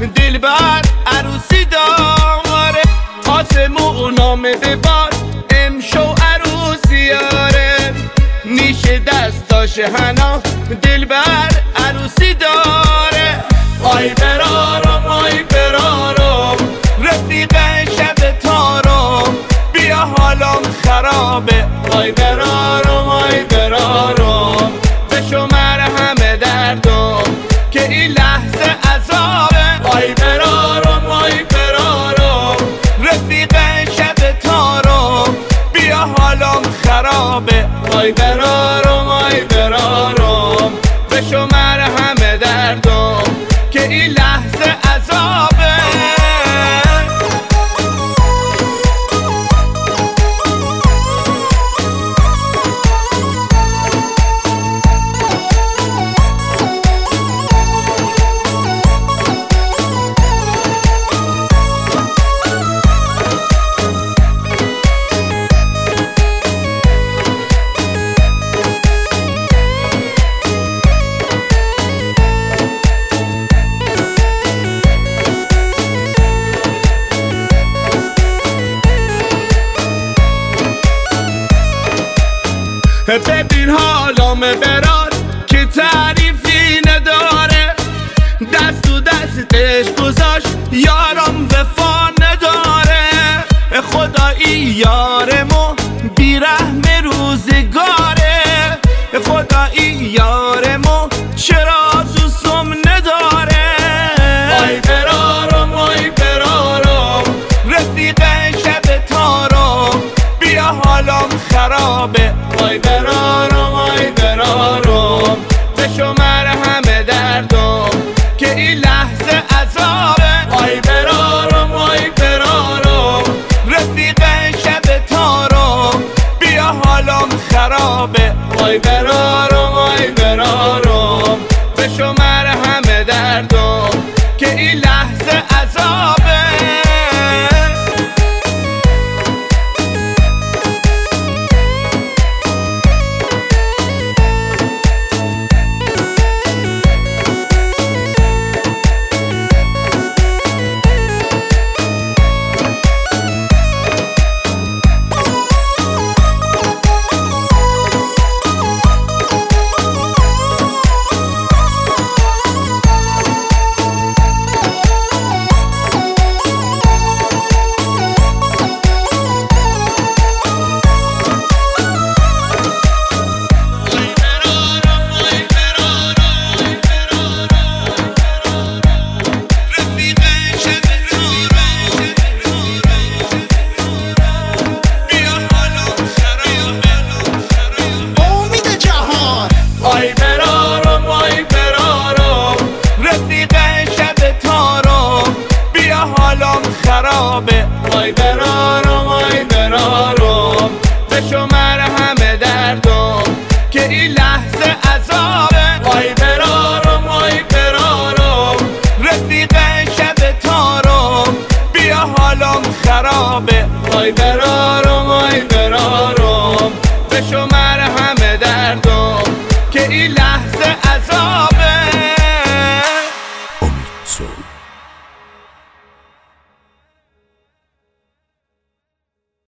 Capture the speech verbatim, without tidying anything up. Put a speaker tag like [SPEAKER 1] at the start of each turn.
[SPEAKER 1] دلبر عروسی داره، آسمونام ببار امشو عروسیاره، نیشه دستاش هنا دلبر عروسی داره. آی برارم آی برارم رفیق شب تارم، بیا حالم خرابه. آی برارم آی برارم بشمر همه دردم که این لحظه عذابه. آی برارم آی برارم رفیق شب تارم، بیا حالم خرابه. آی برارم آی برارم بشمر همه دردم که این لحظه عذابه. ببین حالام برار که تعریفی نداره، دست تو دستش گذاشت یارم وفا نداره. خدایی یارمو بیرحم روزگاره، خدایی یارمو چرا دوستم نداره. آی برارم آی برارم رفیق شب تارم، بیا حالم خرابه. آی برارم آی برارم بشمر همه دردم که این لحظه عذابه. آی برارم آی برارم رفیق شب تارم، بیا حالم خرابه. آی برارم آی برارم بشمر همه دردم که این لحظه عذابه. آی برارم آی برارم بشمر همه دردم که این لحظه عذابه. آی برارم آی برارم رفیق شب تارم، بیا حالم خرابه. آی برارم آی برارم بشمر همه دردم که این لحظه عذابه.